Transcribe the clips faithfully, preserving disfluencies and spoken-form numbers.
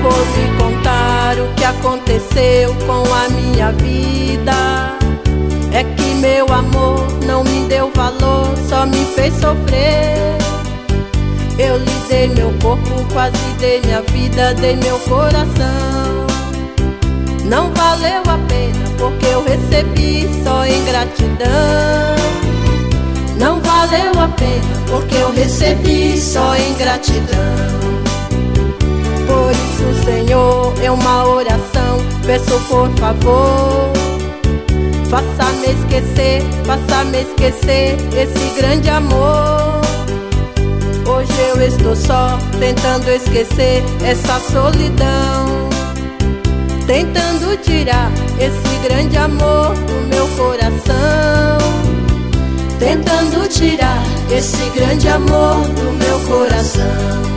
vou lhe contar o que aconteceu com a minha vida. É que meu amor não me deu valor, só me fez sofrer. Eu lhe dei meu corpo, quase dei minha vida, dei meu coração. Não valeu a pena, porque eu recebi só ingratidão. Não valeu a pena, porque eu recebi só ingratidão. Por isso, Senhor, é uma oração, peço por favor, faça-me esquecer, faça-me esquecer esse grande amor. Hoje eu estou só, tentando esquecer essa solidão, tentando tirar esse grande amor do meu coração, tentando tirar esse grande amor do meu coração.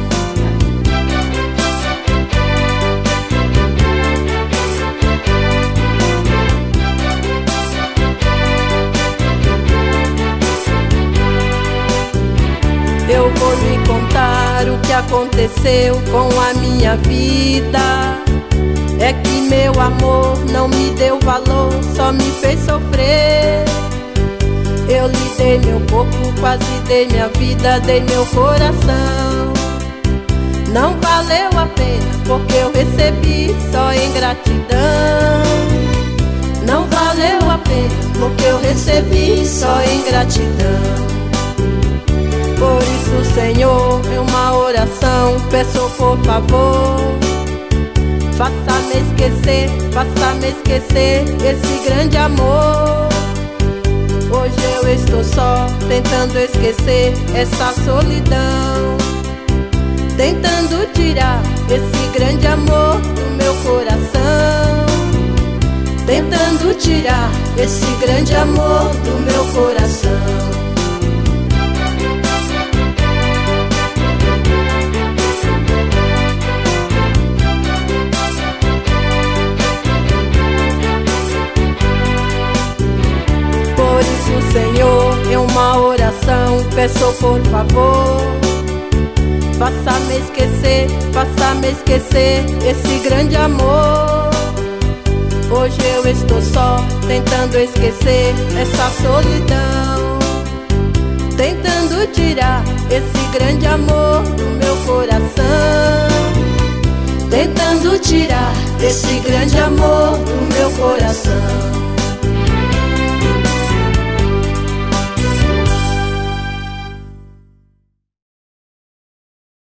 Eu vou lhe contar o que aconteceu com a minha vida. É que meu amor não me deu valor, só me fez sofrer. Eu lhe dei meu corpo, quase dei minha vida, dei meu coração. Não valeu a pena, porque eu recebi só ingratidão. Não valeu a pena, porque eu recebi só ingratidão. Por isso, Senhor, é uma oração, peço por favor, faça-me esquecer, faça-me esquecer esse grande amor. Hoje eu estou só, tentando esquecer essa solidão, tentando tirar esse grande amor do meu coração, tentando tirar esse grande amor do meu coração. Por isso, Senhor, é uma oração, peço por favor, faça-me esquecer, faça-me esquecer esse grande amor. Hoje eu estou só, tentando esquecer essa solidão, tentando tirar esse grande amor do meu coração, tentando tirar esse grande amor do meu coração.